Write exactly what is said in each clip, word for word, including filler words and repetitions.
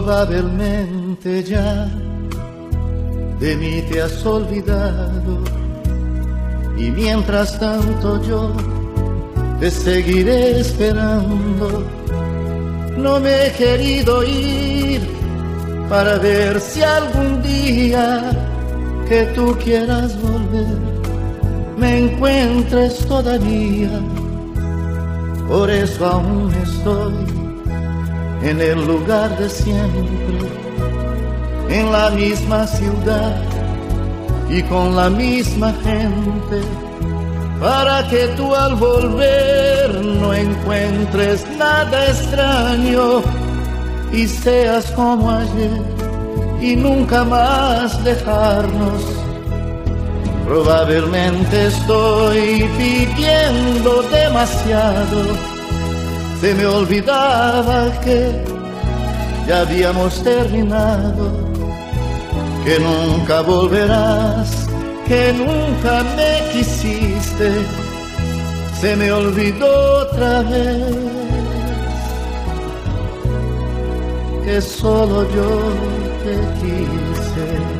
Probablemente ya de mí te has olvidado, y mientras tanto yo te seguiré esperando. No me he querido ir para ver si algún día que tú quieras volver me encuentres todavía. Por eso aún estoy en el lugar de siempre, en la misma ciudad y con la misma gente, para que tú al volver no encuentres nada extraño y seas como ayer y nunca más dejarnos. Probablemente estoy pidiendo demasiado, se me olvidaba que ya habíamos terminado, que nunca volverás, que nunca me quisiste, se me olvidó otra vez que solo yo te quise.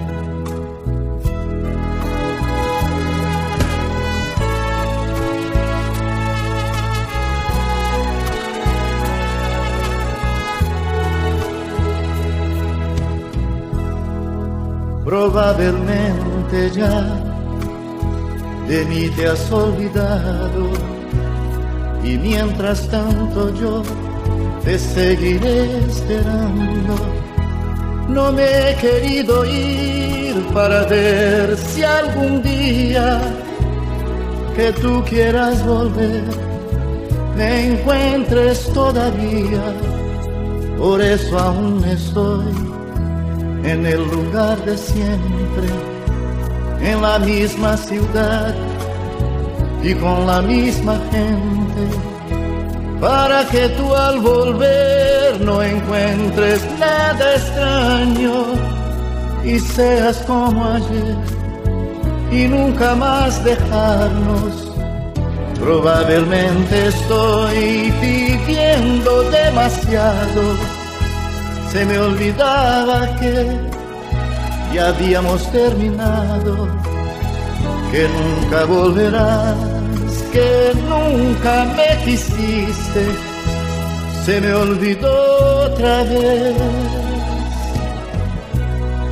Probablemente ya de mí te has olvidado, y mientras tanto yo te seguiré esperando. No me he querido ir para ver si algún día que tú quieras volver me encuentres todavía. Por eso aún estoy en el lugar de siempre, en la misma ciudad y con la misma gente, para que tú al volver no encuentres nada extraño y seas como ayer y nunca más dejarnos. Probablemente estoy pidiendo demasiado, se me olvidaba que ya habíamos terminado, que nunca volverás, que nunca me quisiste, se me olvidó otra vez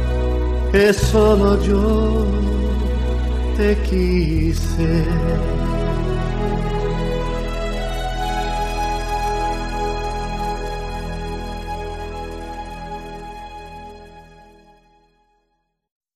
que solo yo te quise.